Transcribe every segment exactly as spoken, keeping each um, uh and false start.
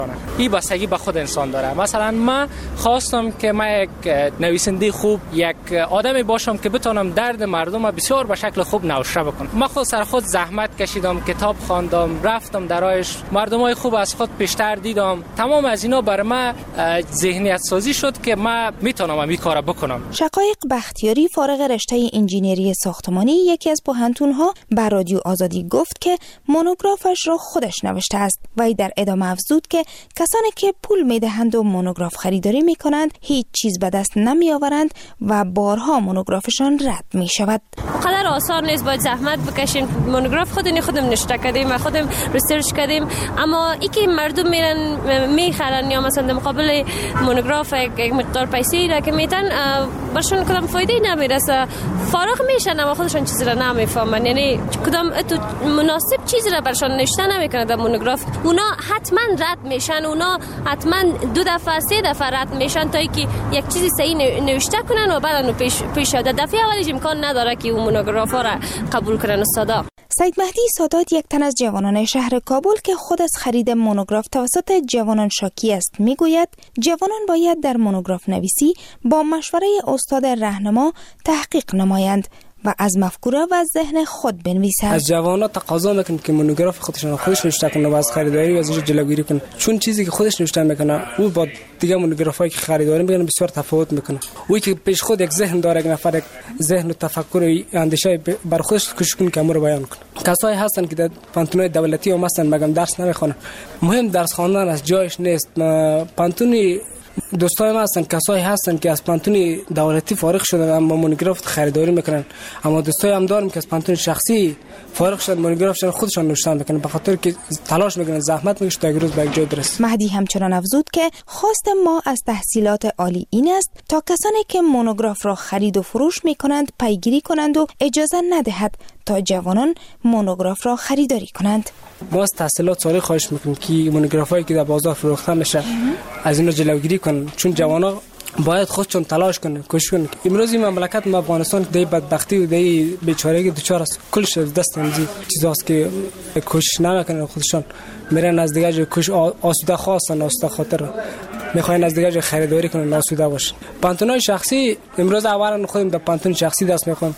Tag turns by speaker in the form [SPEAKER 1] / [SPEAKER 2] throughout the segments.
[SPEAKER 1] این بستگی به خود انسان داره. مثلا من خواستم که من یک نویسنده خوب، یک آدمی باشم که بتونم درد مردم بسیار به شکل خوب نوشته بکنم. من خود سر خود زحمت کشیدم، کتاب خواندم، رفتم درایش، مردمای خوب از خود پیشتر دیدم. تمام از اینا برای من ذهنیت سازی شد که من میتونم این کارو بکنم.
[SPEAKER 2] شقایق بختیاری فارغ رشته انجینری ساختمانی یکی از پوهنتون‌ها بر رادیو آزادی گفت که مونوگرافش را خودش نوشته است و ای در ادامه افزود که کسانی که پول میدهند و مونوگراف خریداری میکنند هیچ چیز به دست نمی آورند و بارها مونوگرافشان رد می شود.
[SPEAKER 3] قدر آسان نیست، باید زحمت بکشیم. مونوگراف خودمون خودم نشته کردیم، خودم ریسرچ کردیم، اما ای که مردم میرن میخرن یا مثلا در مقابل مونوگراف یک مقدار پیسه را که میتن برشون کدام فایده نمیرسه، فارغ میشن اما خودشون چیزی را نمیفهمن. یعنی کدام مناسب چیزی را برشون نشته نمیکنه در مونوگراف. اونا حتما رد میشن، اونا حتما دو دفعه سه دفعه رد میشن تا اینکه یک چیزی صحیح نوشته کنن و بعد اون پیش پیش در دفعه اولیش امکان نداره که اون مونوگرافا را قبول کنن. استادا
[SPEAKER 2] سید مهدی سادات یک تن از جوانان شهر کابل که خود از خرید مونوگراف توسط جوانان شاکی است میگوید جوانان باید در مونوگراف نویسی با مشوره استاد راهنما تحقیق نمایند و از مفکوره و ذهن خود بنویسند.
[SPEAKER 4] از جوانان تقاضا میکنیم که مونوگراف خودشون خودش نوشته کنه و از خریداری و ازش جلوگیری کنه، چون چیزی که خودش نوشته میکنه او با دیگه مونوگرافایی که خریداری میکنه بسیار تفاوت میکنه. اوی که پیش خود یک ذهن داره، یک نفر یک ذهن و تفکر و اندیشه بر خودش کوشش کنه که امور بیان کنه. کسایی هستن که در پانتونای دولتی و مثلا مگم درس نمیخونن، مهم درس خواندن از جایش نیست. پانتونی دوستای ما هستن، کسایی هستن که از پانتون دولتی فارغ شدن اما مونوگراف خریداری میکنن، اما دوستای هم داریم که از پانتون شخصی فارغ شدن مونوگرافشون خودشون نوشتن میکنن، به خاطر که تلاش میکنن، زحمت میکشن تا یک روز به یک جای برسن.
[SPEAKER 2] مهدی همچنان افزود که خواست ما از تحصیلات عالی این است تا کسانی که مونوگراف را خرید و فروش میکنند پیگیری کنند و اجازه ندهد تا جوانان مونوگراف را خریداری کنند.
[SPEAKER 4] ما از تحصیلات عالی خواهش میکنیم که مونوگرافایی که در بازار فروخته میشه از اینا جلوگیری کنن، چون جوانان باید خودشون تلاش کنن، کوشش کنن. امروز این مملکت ما افغانستان دی بدبختی و دی بیچارگی دچار است، کلش دست این چیزاست که کوشش نمیکنن، خودشون میرن از دیگه جای کوش آسوده خواستن، آسوده خاطر میخواین از دیگه جای خریداری کنن، آسوده باشن. پانتونای شخصی امروز اولا خودم در پانتون شخصی دست میخوام.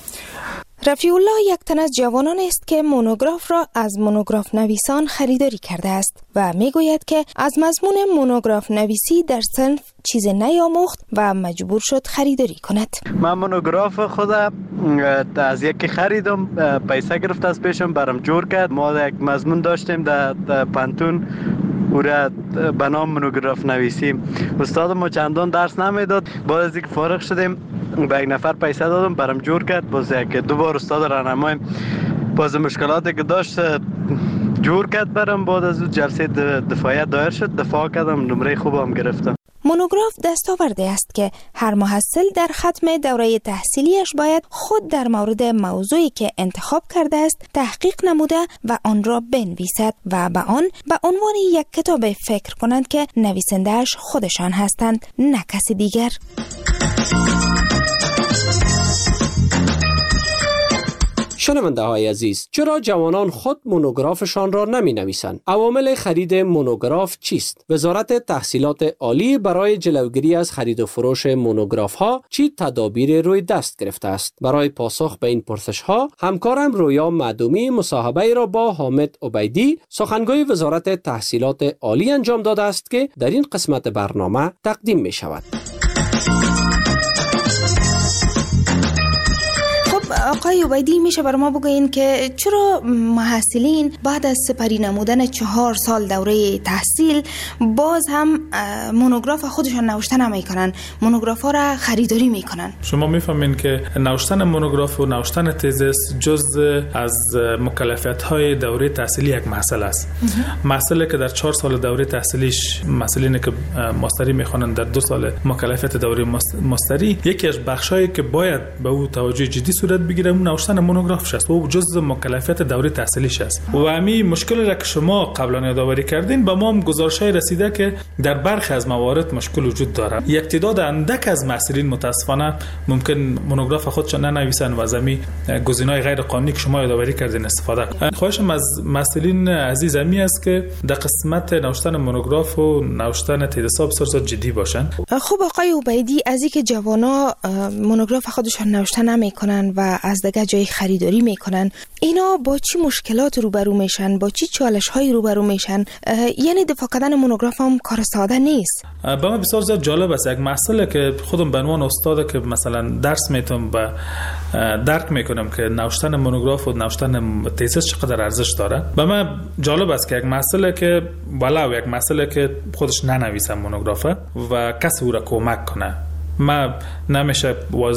[SPEAKER 2] رفیع الله یک تن از جوانان است که مونوگراف را از مونوگراف نویسان خریداری کرده است و میگوید که از مضمون مونوگراف نویسی در صنف چیز نیاموخت و مجبور شد خریداری کند.
[SPEAKER 5] من مونوگراف خود از یکی خریدم، پیسه گرفت از پیشم برام جور کرد. ما یک مضمون داشتیم در پانتون او را به نام مونوگراف نویسی. استاد ما چندان درس نمیداد، بعد از اینکه فارغ شدیم به یک نفر پیسه دادم برام جور کرد. باز یک دو بار استاد راهنمای باز مشکلاتی که داشت جور کرد برام. بعد از اون جلسه دفاعیت دایر شد، دفاع کردم، نمره خوبم گرفتم.
[SPEAKER 2] مونوگراف دستاورده است که هر محصل در ختم دوره تحصیلیش باید خود در مورد موضوعی که انتخاب کرده است تحقیق نموده و آن را بنویسد و به آن به عنوان یک کتاب فکر کنند که نویسنده‌اش خودشان هستند، نه کسی دیگر.
[SPEAKER 6] شنونده های عزیز، چرا جوانان خود مونوگرافشان را نمی نویسند؟ عوامل خرید مونوگراف چیست؟ وزارت تحصیلات عالی برای جلوگیری از خرید و فروش مونوگراف ها چی تدابیر روی دست گرفته است؟ برای پاسخ به این پرسش ها همکارم رویا معدومی مصاحبه را با حامد عبیدی سخنگوی وزارت تحصیلات عالی انجام داده است که در این قسمت برنامه تقدیم می شود.
[SPEAKER 2] آقای عبیدی، میشه بر ما بگوین که چرا محصلین بعد از سپری نمودن چهار سال دوره تحصیل باز هم مونوگراف خودشان نوشته نمیکنن، مونوگراف ها را خریداری میکنن؟
[SPEAKER 7] شما میفهمین که نوشتن مونوگراف و نوشتن تزس جزء از مکلفیت های دوره تحصیلی یک محصل است. محصلی که در چهار سال دوره تحصیلیش، محصلینی که ماستری میخوانند در دو سال مکلفیت دوره ماستری، یکی از بخشایی که باید به او توجه جدی صورت بگیره اون نوشتن مونوگرافش است و جزء مکلفیت دوره تحصیلیش است. و همین مشکلی را که شما قبلا یادآوری کردین به ما هم گزارش‌های رسیده که در برخی از موارد مشکل وجود داره. یک تعداد اندک از محصلین متاسفانه ممکن مونوگراف خودشون ننویسن و از همین گزینه‌های غیر قانونی که شما یادآوری کردین استفاده کنن. خواهشم از محصلین عزیز می است که در قسمت نوشتن مونوگراف و نوشتن تزیس‌ها بسیار جدی باشن.
[SPEAKER 2] خب آقای عبیدی، از اینکه جوانا مونوگراف خودشان نوشته نمیکنن و از دیگه جای خریداری میکنن، اینا با چی مشکلات روبرو میشن؟ با چی چالش‌های روبرو میشن؟ یعنی دفاع کردن مونوگراف هم کار ساده نیست.
[SPEAKER 7] با من بسیار زیاد جالب است. یک مسئله که خودم به عنوان استاد که مثلا درس میتونم و درک میکنم که نوشتن مونوگراف و نوشتن تزیس چقدر ارزش داره. به من جالب است که یک مسئله که ولو یک مسئله که خودش ننویسه مونوگرافه و کسی او را کمک کنه، ما نمیشه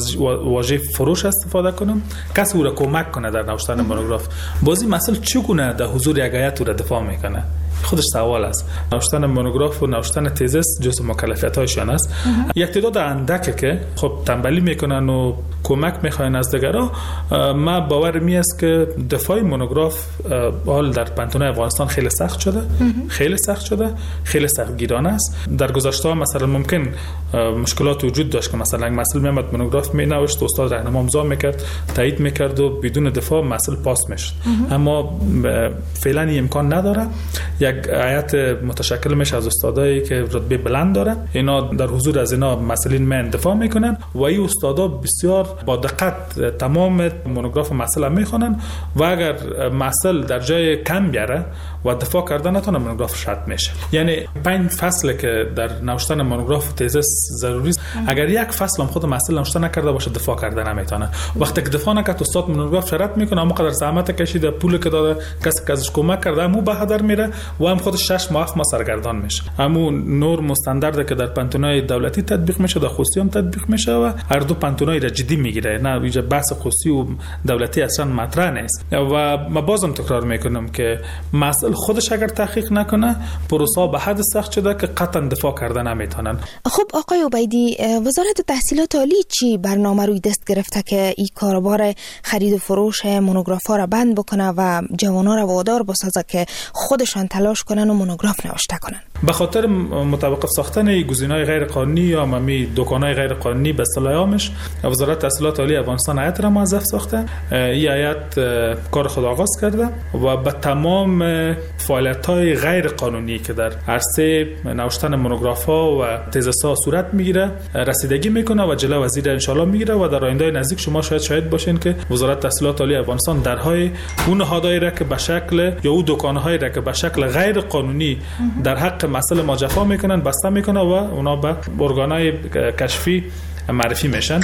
[SPEAKER 7] واژه فروش استفاده کنم، کسی او را کمک کنه در نوشتن مونوگراف. بازی مسئله چگونه در حضور یک هیئت او را دفاع میکنه؟ خودش سوال است. نوشتن مونوگراف و نوشتن تزیس جزء مکلفیت‌هایشان است. یک تعداد اندکه که خب تنبلی میکنن و کمک میخواین از دیگران، ما باور می است که دفاع مونوگراف حال در پانتونای افغانستان خیلی سخت شده، خیلی سخت شده، خیلی سختگیرانه است. در گذشته مثلا ممکن مشکلات وجود داشت که مثلا مسئله میامد مونوگراف می نوشت، استاد راهنما امضا میکرد، تایید میکرد و بدون دفاع مسئله پاس میشد. اما فعلا این امکان نداره. یک هیئت متشکل میشه از استادایی که رتبه بلند داره، اینا در حضور از اینا مسئولین من دفاع میکنن و این استادا بسیار با دقت تمام مونوگراف مسئله میخونن و اگر مسئله در جای کم بیاره و دفاع کردن نتونه مونوگراف رد میشه. یعنی پنج فصل که در نوشتن مونوگراف تزیس ضروری است، اگر یک فصل هم خود مسئله نوشته نکرده باشه دفاع کردن نمیتونه. وقتی که دفاع نکرد استاد مونوگراف رد میکنه، اما قدر زحمت کشیده، پول که داده، کسی که ازش کمک کرده، همو به هدر میره و هم خودش شش ماه هفت ماه سرگردان میشه. همو نورم و استاندارد که در پانتونای دولتی تطبیق میشه در خصوصی هم تطبیق میشه و هر دو پانتونای را جدی میگیره. نه اینجا بحث خصوصی و دولتی اصلا مطرح نیست. و ما بازم تکرار میکنم که مسئله خودش اگر تحقیق نکنه پروسه به حد سخت شده که قطعا دفاع کردن نمیتونن.
[SPEAKER 2] خب آقای عبیدی، وزارت تحصیلات عالی چی برنامه روی دست گرفته که این کاروبار خرید و فروش مونوگراف‌ها را بند بکنه و جوان‌ها را وادار بسازه که خودشان تلاش کنن و مونوگراف نوشته کنن؟
[SPEAKER 7] به خاطر متوقف ساختن گزینه‌های غیر قانونی یا ممی دکان‌های غیر قانونی به اصطلاح عامش، وزارت تحصیلات عالی افغانستان هیئت را موظف ساخته. این هیئت کار خود آغاز کرده و به تمام فعالیت‌های غیر قانونی که در عرصه نوشتن مونوگراف‌ها و تزیس‌ها صورت میگیره رسیدگی میکنه و جلو وزیر ان شاءالله میگیره و در آینده نزدیک شما شاید شاهد باشین که وزارت تحصیلات عالی افغانستان درهای اون نهادهایی را که به شکل یا اون دکان‌هایی را که به شکل غیر قانونی در حق مسئله ما جفا میکنن بسته میکنه و اونا به ارگان‌های کشفی معرفی میشن.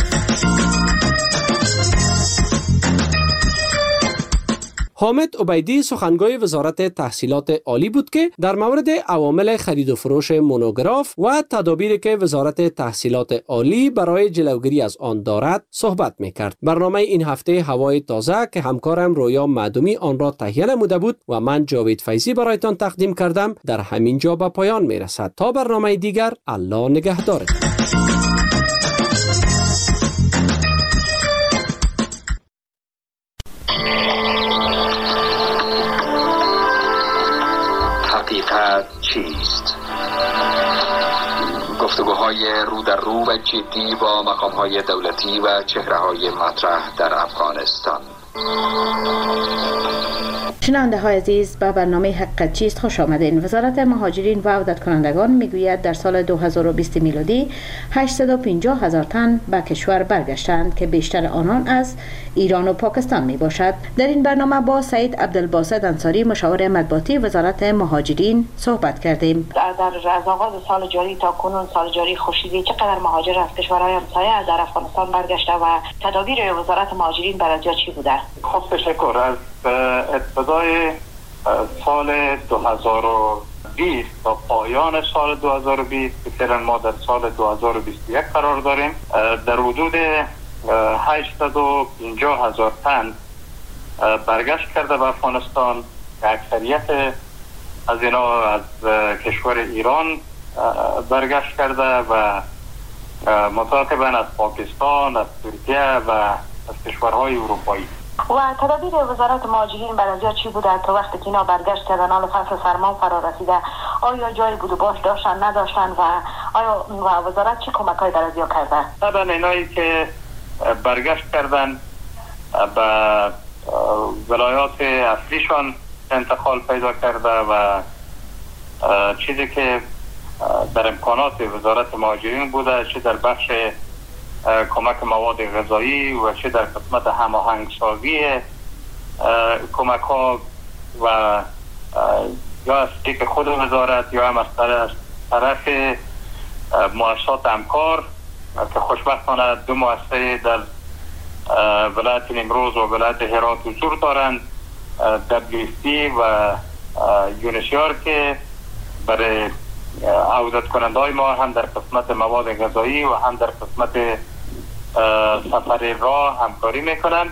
[SPEAKER 6] حامد عبیدی سخنگوی وزارت تحصیلات عالی بود که در مورد عوامل خرید و فروش مونوگراف و تدابیری که وزارت تحصیلات عالی برای جلوگیری از آن دارد صحبت میکرد. برنامه این هفته هوای تازه که همکارم رویا معدومی آن را تهیه نموده بود و من جاوید فیضی برایتان تقدیم کردم در همین جا به پایان میرسد. تا برنامه دیگر، الله نگهدارتان.
[SPEAKER 8] حقیقت چیست؟ گفتگوهای رو در رو و جدی با مقامهای دولتی و چهره‌های مطرح در افغانستان.
[SPEAKER 9] شنونده های عزیز، به برنامه حقیقت چیست خوش آمدین. وزارت مهاجرین و عودت کنندگان میگوید در سال دو هزار و بیست میلادی هشتصد و پنجاه هزار تن به کشور برگشتند که بیشتر آنان از ایران و پاکستان می باشد. در این برنامه با سید عبدالباسط انصاری مشاور مطبوعاتی وزارت مهاجرین صحبت کردیم.
[SPEAKER 10] در در از آغاز سال جاری تا کنون سال جاری خورشیدی چقدر مهاجر از کشورهای همسایه در افغانستان برگشته و تدابیر وزارت مهاجرین برای چی بوده؟
[SPEAKER 11] خب تشکر. از ابتدای سال دو هزار و بیست تا پایان سال دو هزار و بیست که فعلا ما در سال دو هزار و بیست و یک قرار داریم، در حدود هشتصد و پنجاه هزار تن برگشت کرده به افغانستان. اکثریت از اینا از کشور ایران برگشت کرده و متعاقباً از پاکستان، از ترکیه و از کشورهای اروپایی.
[SPEAKER 10] و تدابیر وزارت مهاجرین برای ازیا چی بوده تا وقتی که اینا برگشت کردن حال فصل سرما فرا رسیده؟ آیا جای بود و باش داشتن نداشتن و آیا و وزارت چی کمک‌های برای ازیا کرده؟
[SPEAKER 11] طبعا اینایی که برگشت کردن به ولایات اصلیشان انتقال پیدا کرده و چیزی که در امکانات وزارت مهاجرین بوده، چه در بخش کمک مواد غذایی و چه در قسمت هماهنگسازی کمک ها و یا از طریق خود وزارت یا هم از طرف مؤسسات همکار که خوشبختانه دو مؤسسه در ولایت نیمروز و ولایت هرات حضور دارند، دبلیو سی و یونیسیار که برای عودت کننده های ما هم در قسمت مواد غذایی و هم در قسمت سفر راه همکاری میکنن.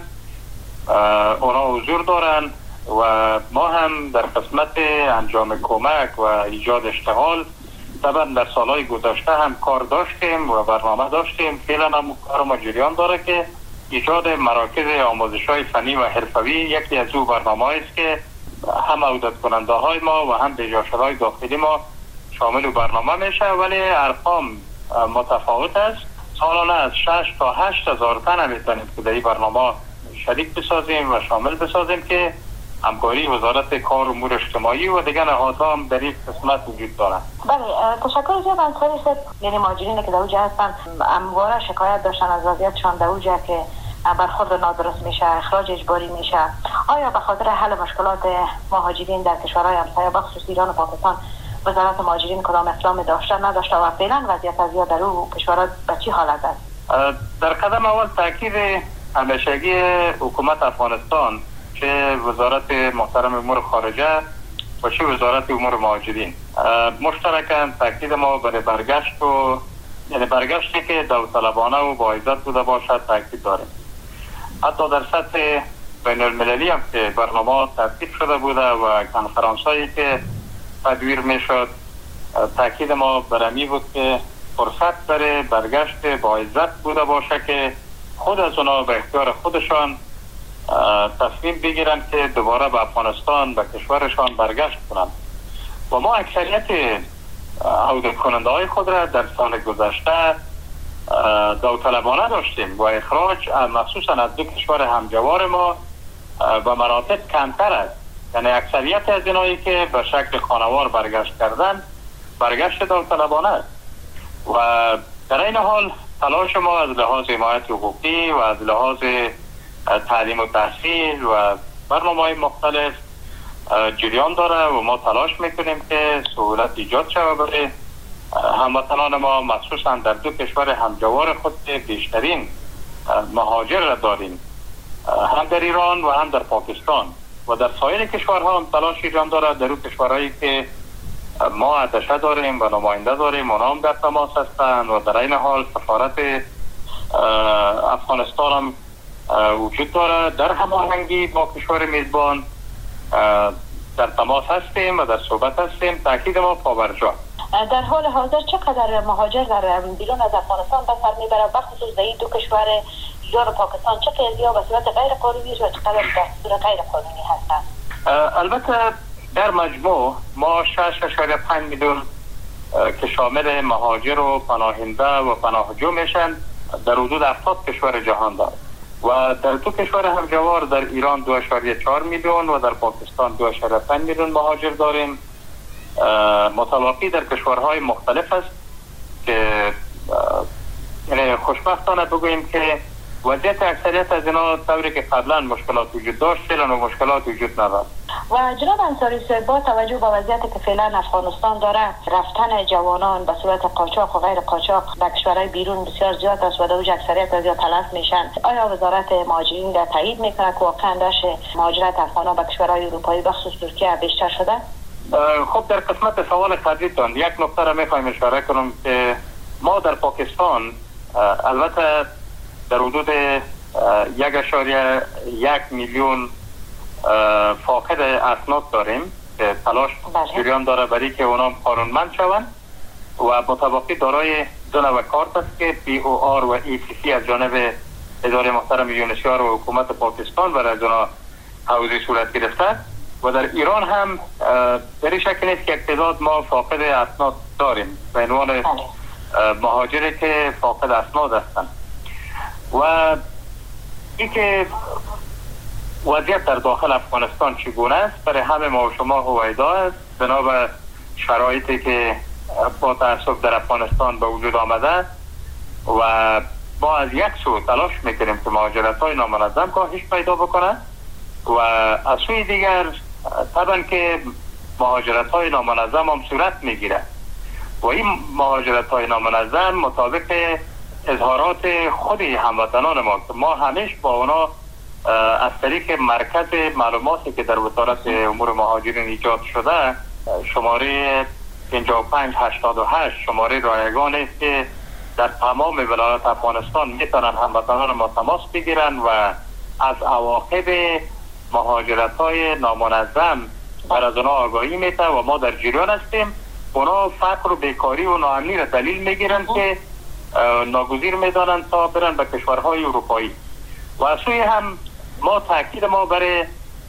[SPEAKER 11] اونا حضور دارن و ما هم در قسمت انجام کمک و ایجاد اشتغال طبعا در سالهای گذشته هم کار داشتیم و برنامه داشتیم. فعلا هم کار ما جریان داره که ایجاد مراکز آموزش های فنی و حرفوی یکی از او برنامه است که هم عودت کننده های ما و هم بجاشده های داخلی ما شامل برنامه میشه، ولی ارقام متفاوت است. سالانه از شش تا هشت هزار تن میتونیم که در این برنامه شریک بسازیم و شامل بسازیم که همکاری وزارت کار و امور اجتماعی و دیگر نهادها هم در این قسمت وجود دارند.
[SPEAKER 10] بله، تشکر زیاد انصاری صاحب. یعنی مهاجرین که در اوجه هستن همواره شکایت داشتن از وضعیتشان در اوجه که برخورد نادرست میشه، اخراج اجباری میشه. آیا به خاطر حل مشکلات مهاجرین در کشورهای همسایه بخصوص ایران و پاکستان وزارت مهاجرین کدام اقدام داشته نداشته و فعلا وضعیت ازیا در او کشورها به چی حالت است؟
[SPEAKER 11] در قدم اول تاکید همیشگی حکومت افغانستان، چه وزارت محترم امور خارجه و چه وزارت امور مهاجرین، مشترکاً تاکید ما برای برگشت و یعنی برگشتی که داوطلبانه و با عزت بوده باشد تاکید داریم. حتی در سطح بین المللی هم که برنامه ترتیب شده بوده و کنفرانسایی که تدویر میشد، تاکید ما برمی بود که فرصت برای برگشت با عزت بوده باشه که خود از اونا به اختیار خودشان تصمیم بگیرن که دوباره به افغانستان به کشورشان برگشت کنند. و ما اکثریت عودت کننده های خود را در سال گذشته داوطلبانه داشتیم و اخراج مخصوصا از دو کشور همجوار ما و مراتب کمتر است. یعنی اکثریت از اینایی که به شکل خانوار برگشت کردن برگشت داوطلبانه است. و در این حال تلاش ما از لحاظ حمایت حقوقی و از لحاظ تعلیم و تحصیل و برنامه‌های مختلف جریان داره و ما تلاش میکنیم که سهولت ایجاد شود برای هموطنان ما، مخصوصا در دو کشور همجوار خود که بیشترین مهاجر را داریم، هم در ایران و هم در پاکستان و در سایر کشورها هم تلاش ایجاد داره. در اون کشورهایی که ما اتشه داریم و نماینده داریم اونا هم در تماس هستند و در این حال سفارت افغانستان هم وجود داره. در هماهنگی با کشور میزبان در تماس هستیم و در صحبت هستیم. تاکید ما پابرجا.
[SPEAKER 10] در حال حاضر چقدر مهاجر در بیرون از افغانستان به سر میبره، بخصوص در این دو کشور ایران و پاکستان چه ازیا به صورت غیر قانونی و چقدر به صورت غیر قانونی هستند؟
[SPEAKER 11] البته در مجموع ما شش اشاریه پنج میلیون که شامل مهاجر و پناهنده و پناهجو میشن در حدود هفتاد کشور جهان دارد و در دو کشور همجوار در ایران دو اشاریه چهار میلیون و در پاکستان دو اشاریه پنج میلیون مهاجر داریم. متلاقی در کشورهای مختلف است که یعنی خوشبختانه بگوییم که وضعیت اکثریت از اینا طوری که قبلا مشکلات وجود داشت فعلا و مشکلات وجود ندارد.
[SPEAKER 10] و جناب انصاری صاحب، با توجه به وضعیتی که فعلا افغانستان داره، رفتن جوانان به صورت قاچاق و غیر قاچاق به کشورهای بیرون بسیار زیاد است و در اوج اکثریت از تلف میشن. آیا وزارت مهاجرین در تایید میکنه که واقعا داشت مهاجرت افغانان به کشورهای اروپایی بخصوص ترکیه بیشتر شده؟
[SPEAKER 11] خب در قسمت سوال قبلیتون یک نکته را میخوایم اشاره کنم که ما در پاکستان البته در حدود یک اشاریه یک میلیون فاقد اسناد داریم که تلاش جریان داره برای که اونا قانونمند شوند و مطابقی دارای دو نوع کارت است که پی او آر و ای سی سی از جانب اداره محترم یونسیار و حکومت پاکستان برای از اونا حوزه صورت گرفته و در ایران هم در این شکل نیست که اقتضاد ما فاقد اسناد داریم به عنوان مهاجری که فاقد اسناد هستند و این که وضعیت در داخل افغانستان چگونه است برای همه ما و شما هویدا است بنا به شرایطی که با تأسف در افغانستان به وجود آمده و ما از یک سو تلاش میکنیم که مهاجرت های نامنظم کاهش پیدا بکنه و از سوی دیگر طبعا که مهاجرت های نامنظم هم صورت میگیره و این مهاجرت های نامنظم مطابق اظهارات خود هموطنان ما که ما همیشه با اونا از طریق مرکز معلوماتی که در وزارت امور مهاجرین ایجاد شده شماره پنجاه و پنج هشتاد و هشت شماره رایگان است که در تمام ولایات افغانستان میتونن هموطنان ما تماس بگیرن و از عواقب مهاجرت های نامنظم بر از اونا آگاهی میده و ما در جریان هستیم. اونا فقر و بیکاری و ناامنی را دلیل میگیرن که ناگزیر میدانن تا برن به کشورهای اروپایی و از سوی هم ما تاکید ما برای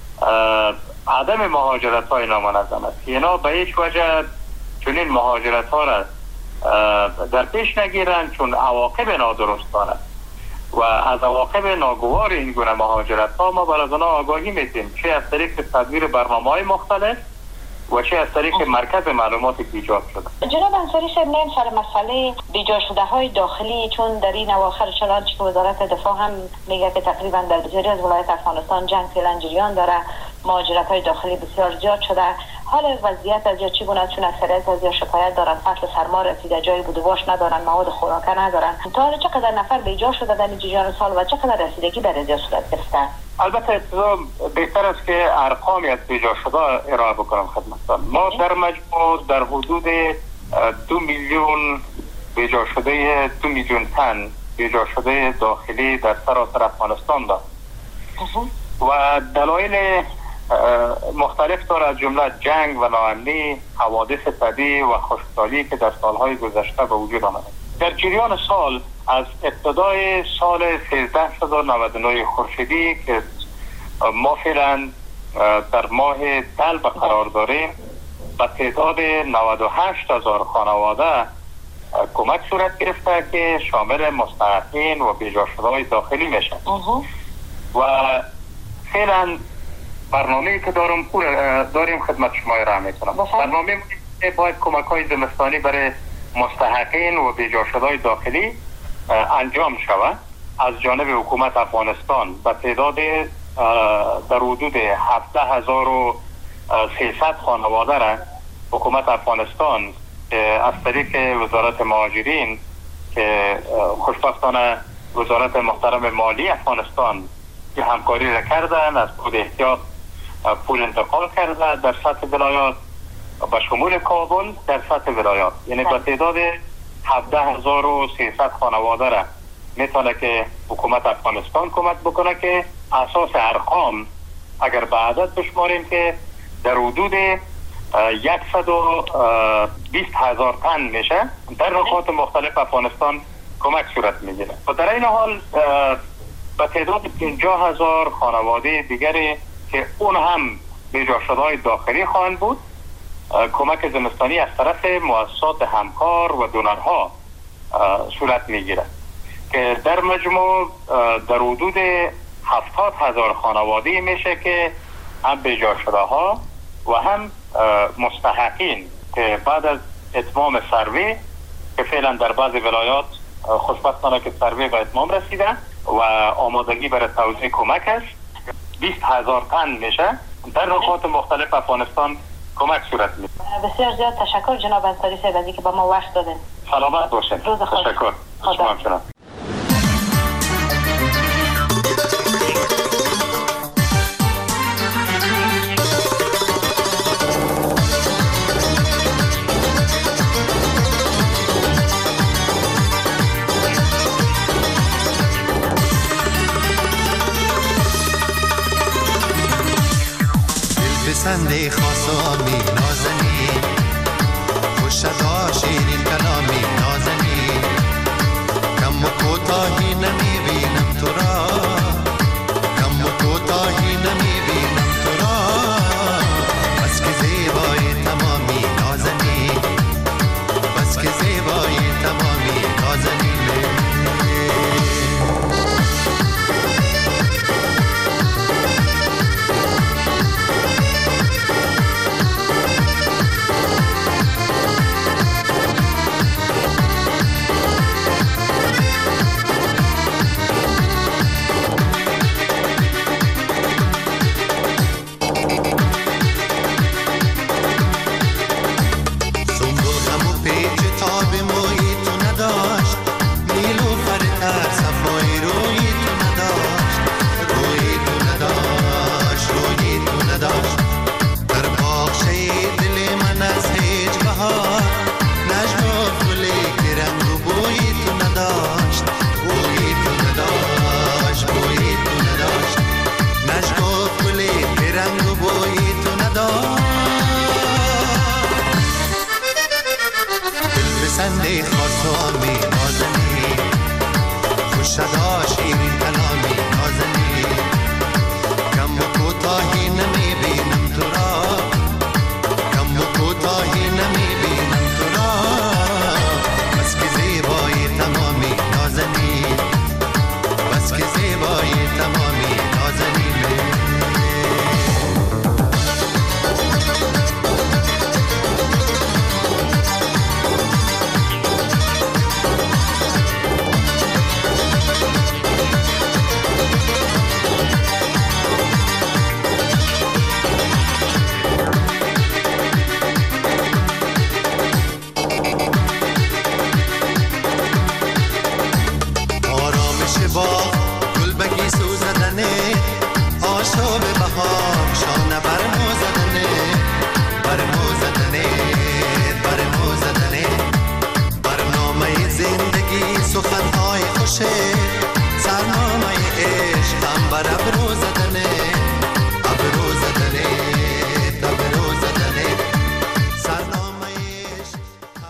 [SPEAKER 11] عدم مهاجرت های نامنظم است که اینا به هیچ وجه چنین مهاجرت ها را در پیش نگیرن چون عواقب نادرست دارد و از عواقب ناگوار این گونه مهاجرت ها ما برای آنها آگاهی میدیم چه از طریق تدویر برنامه های مختلف و چه از طریق مرکز معلوماتی که ایجاد شده.
[SPEAKER 10] جناب انصاری صاحب نیم سر مسئله بیجا شده های داخلی چون در این اواخر چنانچه که وزارت دفاع هم میگه که تقریبا در بسیاری از ولایات افغانستان جنگ فعلا جریان داره، مهاجرت های داخلی بسیار زیاد شده. حال وضعیت از یا چگونه چون اکثریت از یا شکایت دارن فصل سرما رسیده، جای بود و باش ندارن، مواد خوراکه ندارن. تا حالا چقدر نفر بیجا شده در این جریان سال و چقدر رسیدگی در ازیا صورت گرفته؟
[SPEAKER 11] البته ابتدا بهتر است که ارقامی از بیجا شده ارائه بکنم خدمتتان. ما در مجموع در حدود دو میلیون بیجا شده دو میلیون تن بیجا شده داخلی در سراسر افغانستان داریم و دلایل مختلف داره از جمله جنگ و ناامنی، حوادث طبیعی و خشکسالی که در سالهای گذشته به وجود آمده. در جریان سال از ابتدای سال سیزده و نود و نه خورشیدی که ما فعلا در ماه طلب قرار داریم به تعداد نود و هشت هزار خانواده کمک صورت گرفته که شامل مستحقین و بیجا شده‌های داخلی میشه و فعلا برنامه‌ای که دارم داریم خدمت شما ارائه میکنم. برنامه که باید کمک های زمستانی برای مستحقین و بیجا شده‌های داخلی انجام شود از جانب حکومت افغانستان به تعداد در حدود هفده هزار و سیصد خانواده را حکومت افغانستان از طریق وزارت مهاجرین که خوشبختانه وزارت محترم مالی افغانستان که همکاری را کردن از بود احتیاط پول انتقال کرده در سطح ولایات و شمول کابل در سطح ولایات، یعنی به تعداد هفده هزار و سیصد خانواده را میتونه که حکومت افغانستان کمک بکنه که اساس ارقام اگر به عدد بشماریم که در حدود صد و بیست هزار تن میشه در نقاط مختلف افغانستان کمک صورت میگیره و در این حال به تعداد پنجاه هزار خانواده دیگری که اون هم بیجا شده‌های داخلی خواهند بود کمک زمستانی از طرف مؤسسات همکار و دونرها صورت میگیره که در مجموع در حدود هفتاد هزار خانواده میشه که هم بیجا شده ها و هم مستحقین که بعد از اتمام سروی که فعلا در بعض ولایات خوشبختانه که سروی به اتمام رسیده و آمادگی برای توزیع کمک است بیست هزار تن میشه در نقاط مختلف افغانستان کمک صورت میده.
[SPEAKER 10] بسیار زیاد تشکر جناب انصاری صاحب از اینکه با ما وقت دادین.
[SPEAKER 11] سلامت باشین. تشکر.
[SPEAKER 10] خدا.
[SPEAKER 12] پسند خاصامی نازنی خوشدا شیرین کلامی نازنی کم و کوتاهی نمیبینم تو را پسند خاص و می نازنی خوش